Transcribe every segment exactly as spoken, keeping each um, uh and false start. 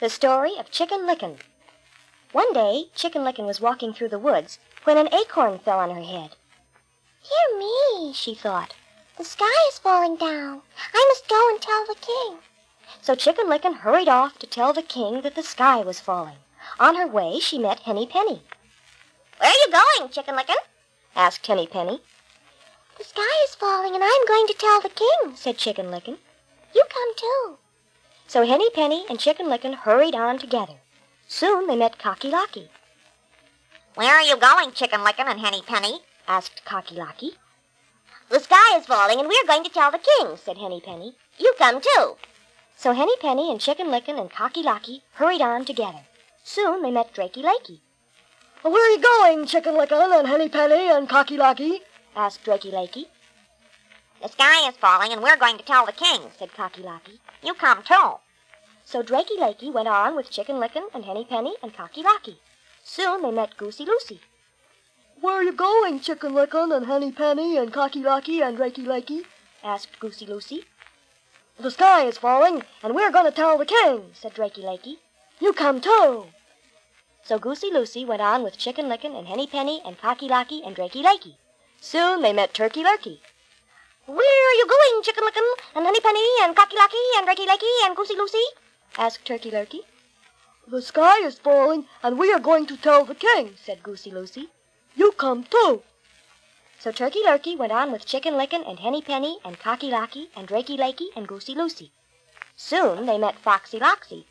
The Story of Chicken Licken. One day, Chicken Licken was walking through the woods when an acorn fell on her head. Dear me, she thought. The sky is falling down. I must go and tell the king. So Chicken Licken hurried off to tell the king that the sky was falling. On her way, she met Henny Penny. Where are you going, Chicken Licken? Asked Henny Penny. The sky is falling, and I'm going to tell the king, said Chicken Licken. You come too. So Henny Penny and Chicken Licken hurried on together. Soon they met Cocky Locky. Where are you going, Chicken Licken and Henny Penny? Asked Cocky Locky. The sky is falling, and we're going to tell the king, said Henny Penny. You come too. So Henny Penny and Chicken Licken and Cocky Locky hurried on together. Soon they met Drakey Lakey. Where are you going, Chicken Licken and Henny Penny and Cocky Locky? Asked Drakey Lakey. The sky is falling, and we're going to tell the king, said Cocky Locky. You come too. So Drakey Lakey went on with Chicken Licken and Henny Penny and Cocky Locky. Soon they met Goosey Lucy. Where are you going, Chicken Licken and Henny Penny and Cocky Locky and Drakey Lakey? Asked Goosey Lucy. The sky is falling, and we're going to tell the king, said Drakey Lakey. You come too. So Goosey Lucy went on with Chicken Licken and Henny Penny and Cocky Locky and Drakey Lakey. Soon they met Turkey Lurkey. Where are you going, Chicken Licken and Henny Penny and Cocky Locky and Drakey Lakey and Goosey Lucy? Asked Turkey Lurkey. The sky is falling, and we are going to tell the king, said Goosey Lucy. You come too. So Turkey Lurkey went on with Chicken Licken and Henny Penny and Cocky Locky and Drakey Lakey and Goosey Lucy. Soon they met Foxy Loxy.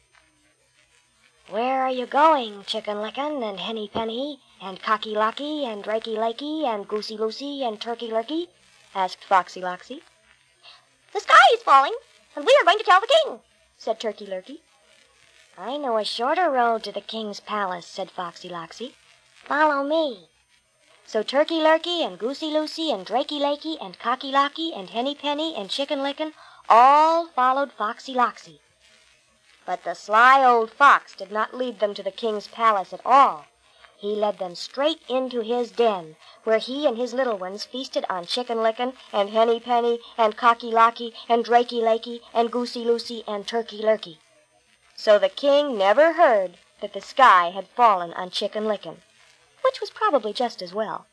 Where are you going, Chicken Licken and Henny Penny and Cocky Locky and Drakey Lakey and Goosey Lucy and Turkey Lurkey? Asked Foxy Loxy. The sky is falling, and we are going to tell the king, said Turkey Lurkey. I know a shorter road to the king's palace, said Foxy Loxy. Follow me. So Turkey Lurkey and Goosey Lucy and Drakey Lakey and Cocky Locky and Henny Penny and Chicken Licken all followed Foxy Loxy. But the sly old fox did not lead them to the king's palace at all. He led them straight into his den, where he and his little ones feasted on Chicken Licken and Henny Penny and Cocky Locky and Drakey Lakey and Goosey Lucy and Turkey Lurkey. So the king never heard that the sky had fallen on Chicken Licken, which was probably just as well.